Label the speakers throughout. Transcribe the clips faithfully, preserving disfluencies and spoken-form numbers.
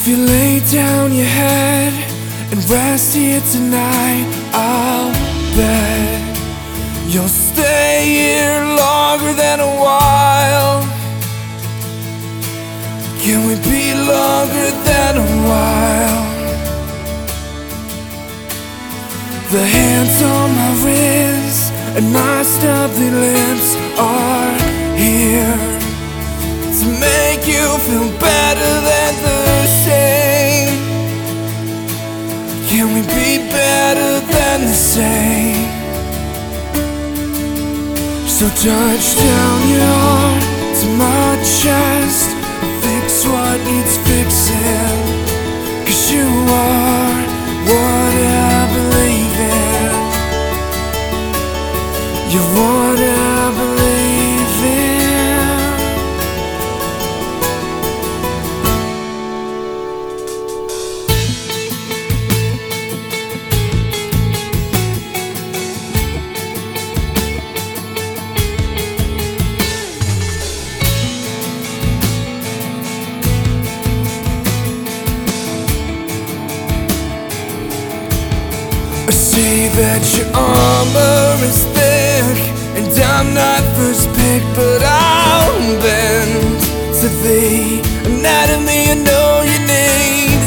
Speaker 1: you lay down your head and rest here tonight, I'll bet you'll stay here longer than a while. Can we be longer than a while? The hands on my wrists and my stubbly lips are here to make you feel better than the same. Can we be better than the same? So touch down your heart to my chest, fix what needs fixing, 'cause you are what I believe in. You're what I believe in. Say that your armor is thick and I'm not first pick, but I'll bend to the anatomy I know you need.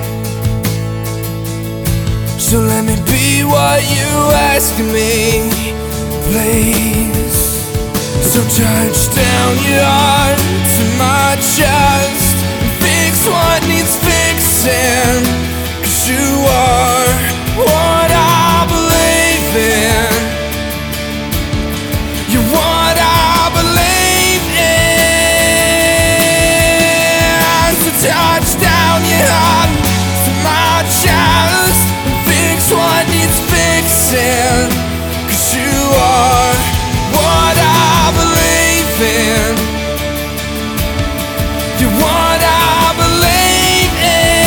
Speaker 1: So let me be what you ask of me, please. So touch down your heart to my chest and fix what needs fixing, 'cause you are what I believe in. You're what I believe in. So touch down your heart to my chest and fix what needs fixing, 'cause you are what I believe in. You're what I believe in.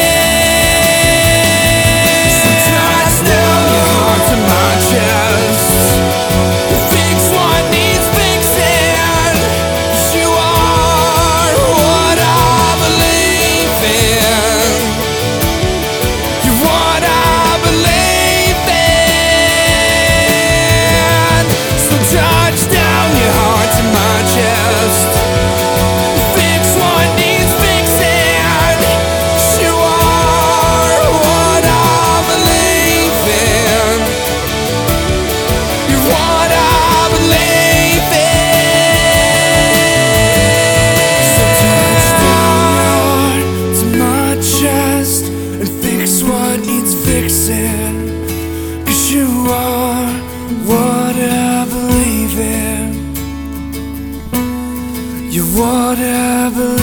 Speaker 1: Fixing, 'cause you are what I believe in. You're what I believe in.